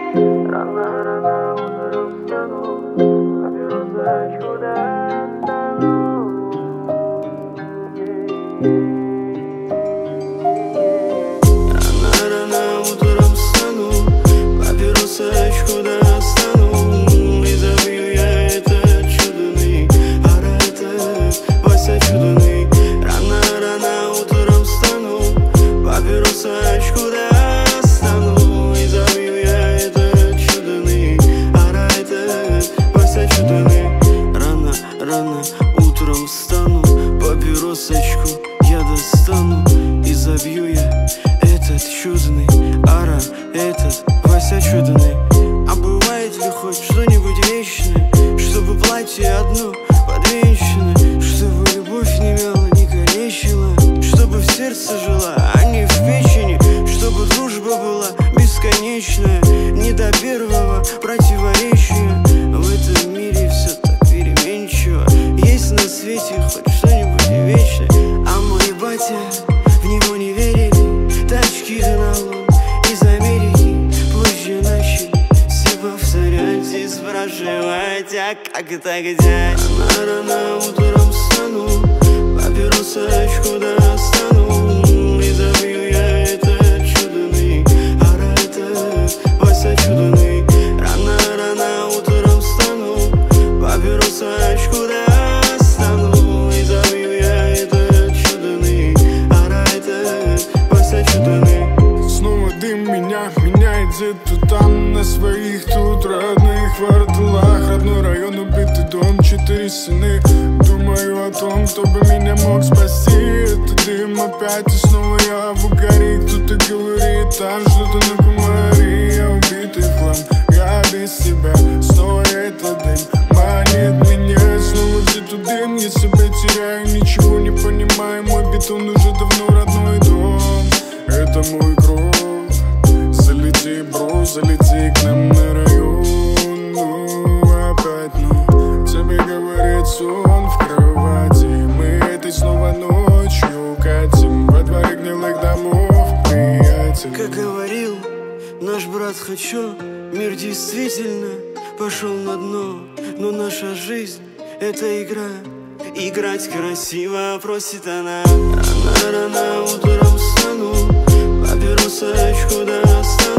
Рано-рано утром встану, поберу зайчку достану. Рано-рано утром встану, папиросочку достану. И забью я этот чудный аромат, Вася чудный. Рано-рано утром встану, папиросочку достану. И забью я этот чудный аромат, Вася чудный. Рано-рано утром встану, папиросочку я достану. И забью я этот чудный ара, этот Вася чудный. А бывает ли хоть что-нибудь вечное, чтобы платье одно подвенчано, чтобы любовь не мяла, не калечила, чтобы в сердце жила, а не в печени, чтобы дружба была бесконечная, не до первого противоречия. В этом мире все так переменчиво, есть на свете хоть что-нибудь вечное. А мой батя, в него не верили, тачки гнал он из Америки. Позже начали все повторять и спрашивать, а как это где? Рано-рано утром встану, папиросочку достану. И забью я этот чудный аромат, Вася чудный. Рано-рано утром встану, папиросочку достану. И забью я этот чудный аромат, Вася чудный. Снова дым меня меняет где-то там, на своих тут родных кварталах. Родной район, убитый дом, 4 стены. Думаю о том, кто бы меня мог спасти. Это дым опять, и снова я в угаре. Кто-то говорит, там что-то на комаре. Я убитый в хлам, я без тебя. Снова этот дым манит меня. Снова где-то дым, я себя теряю, ничего не понимаю. Мой бетон уже давно родной дом. Это мой кровь. Залети, бро, залети к нам на район. Ну, опять, ну, тебе говорит сон в кровати. Мы этой снова ночью катим во дворе гнилых домов, приятель. Как говорил наш брат Хочу, мир действительно пошел на дно. Но наша жизнь — это игра, играть красиво просит она. Рано-рано утром встану, папиросочку достану.